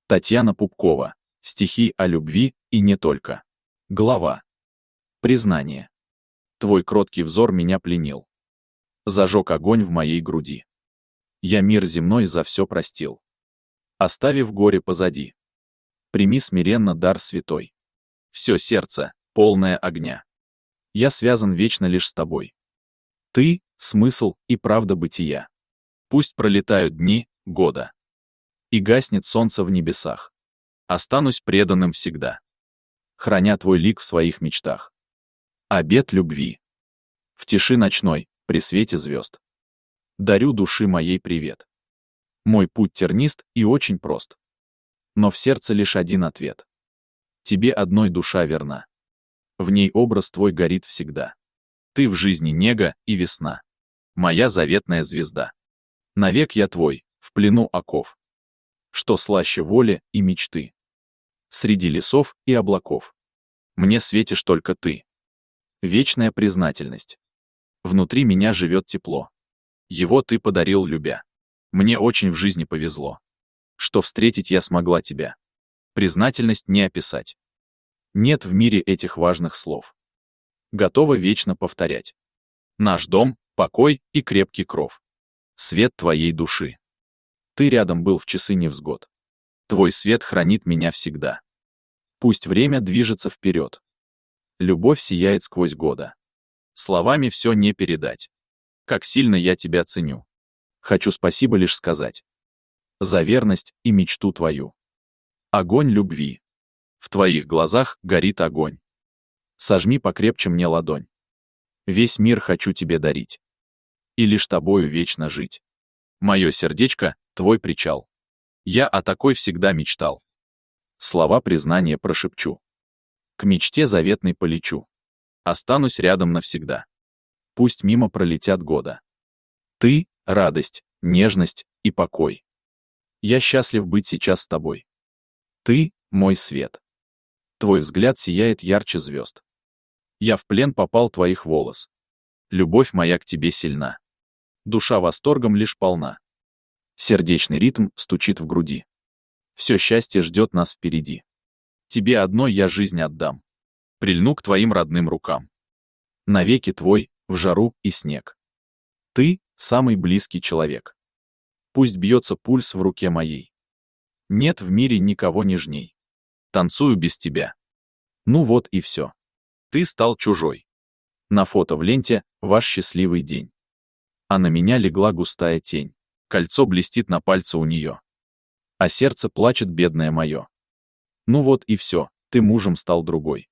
Татьяна Пупкова. Стихи о любви и не только. Глава. Признание. Твой кроткий взор меня пленил. Зажег огонь в моей груди. Я мир земной за все простил. Оставив горе позади. Прими смиренно дар святой. Все сердце, полное огня. Я связан вечно лишь с тобой. Ты — смысл и правда бытия. Пусть пролетают дни, года. И гаснет солнце в небесах. Останусь преданным всегда. Храня твой лик в своих мечтах. Обет любви. В тиши ночной, при свете звезд. Дарю души моей привет. Мой путь тернист и очень прост. Но в сердце лишь один ответ. Тебе одной душа верна. В ней образ твой горит всегда. Ты в жизни нега и весна. Моя заветная звезда. Навек я твой, в плену оков. Что слаще воли и мечты. Среди лесов и облаков. Мне светишь только ты. Вечная признательность. Внутри меня живет тепло. Его ты подарил, любя. Мне очень в жизни повезло. Что встретить я смогла тебя. Признательность не описать. Нет в мире этих важных слов. Готова вечно повторять. Наш дом, покой и крепкий кров. Свет твоей души. Ты рядом был в часы невзгод. Твой свет хранит меня всегда. Пусть время движется вперед. Любовь сияет сквозь года. Словами все не передать. Как сильно я тебя ценю. Хочу спасибо лишь сказать. За верность и мечту твою. Огонь любви. В твоих глазах горит огонь. Сожми покрепче мне ладонь. Весь мир хочу тебе дарить. И лишь тобою вечно жить. Мое сердечко — твой причал. Я о такой всегда мечтал. Слова признания прошепчу. К мечте заветной полечу. Останусь рядом навсегда. Пусть мимо пролетят года. Ты — радость, нежность и покой. Я счастлив быть сейчас с тобой. Ты — мой свет. Твой взгляд сияет ярче звезд. Я в плен попал твоих волос. Любовь моя к тебе сильна. Душа восторгом лишь полна. Сердечный ритм стучит в груди. Все счастье ждет нас впереди. Тебе одной я жизнь отдам. Прильну к твоим родным рукам. Навеки твой, в жару и снег. Ты — самый близкий человек. Пусть бьется пульс в руке моей. Нет в мире никого нежней. Танцую без тебя. Ну вот и все. Ты стал чужой. На фото в ленте ваш счастливый день. А на меня легла густая тень. Кольцо блестит на пальце у нее. А сердце плачет бедное мое. Ну вот и все, ты мужем стал другой.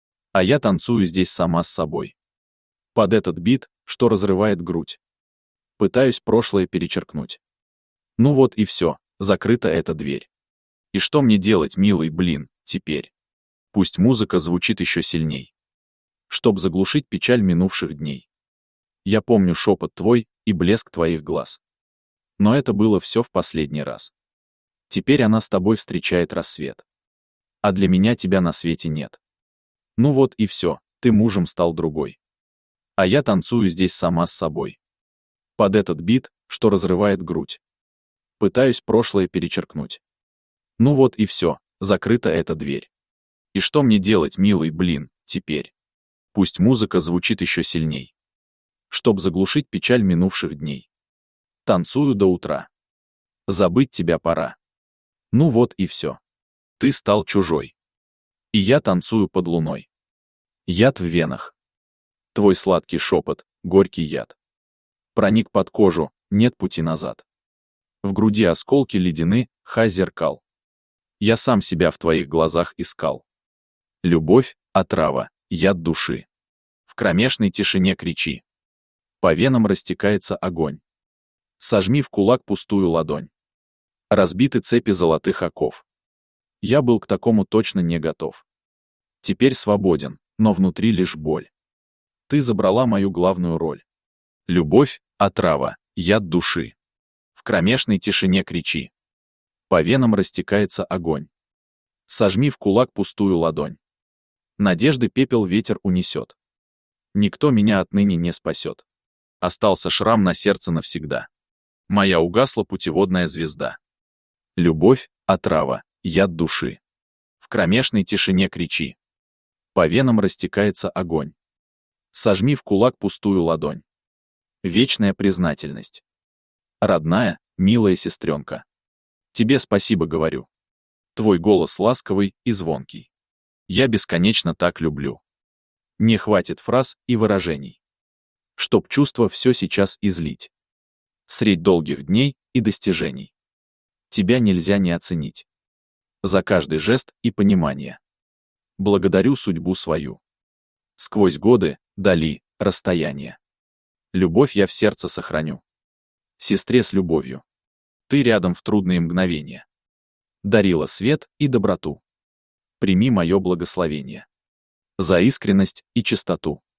А я танцую здесь сама с собой. Под этот бит, что разрывает грудь. Пытаюсь прошлое перечеркнуть. Ну вот и все, закрыта эта дверь. И что мне делать, милый, блин, теперь? Пусть музыка звучит еще сильней. Чтоб заглушить печаль минувших дней. Я помню шепот твой и блеск твоих глаз. Но это было все в последний раз. Теперь она с тобой встречает рассвет. А для меня тебя на свете нет. Ну вот и все, ты мужем стал другой. А я танцую здесь сама с собой. Под этот бит, что разрывает грудь. Пытаюсь прошлое перечеркнуть. Ну вот и все, закрыта эта дверь. И что мне делать, милый, блин, теперь? Пусть музыка звучит еще сильней. Чтоб заглушить печаль минувших дней. Танцую до утра. Забыть тебя пора. Ну вот и все. Ты стал чужой. И я танцую под луной. Яд в венах. Твой сладкий шепот, горький яд. Проник под кожу, нет пути назад. В груди осколки ледяны, зеркал. Я сам себя в твоих глазах искал. Любовь, отрава, яд души. В кромешной тишине кричи. По венам растекается огонь. Сожми в кулак пустую ладонь. Разбиты цепи золотых оков. Я был к такому точно не готов. Теперь свободен, но внутри лишь боль. Ты забрала мою главную роль. Любовь, отрава, яд души. В кромешной тишине кричи. По венам растекается огонь. Сожми в кулак пустую ладонь. Надежды пепел ветер унесет. Никто меня отныне не спасет. Остался шрам на сердце навсегда. Моя угасла путеводная звезда. Любовь, отрава, яд души. В кромешной тишине кричи. По венам растекается огонь. Сожми в кулак пустую ладонь. Вечная признательность. Родная, милая сестренка. Тебе спасибо говорю. Твой голос ласковый и звонкий. Я бесконечно так люблю. Не хватит фраз и выражений, чтоб чувство все сейчас излить. Средь долгих дней и достижений. Тебя нельзя не оценить. За каждый жест и понимание. Благодарю судьбу свою. Сквозь годы, дали, расстояния. Любовь я в сердце сохраню. Сестре с любовью. Ты рядом в трудные мгновения. Дарила свет и доброту. Прими мое благословение. За искренность и чистоту.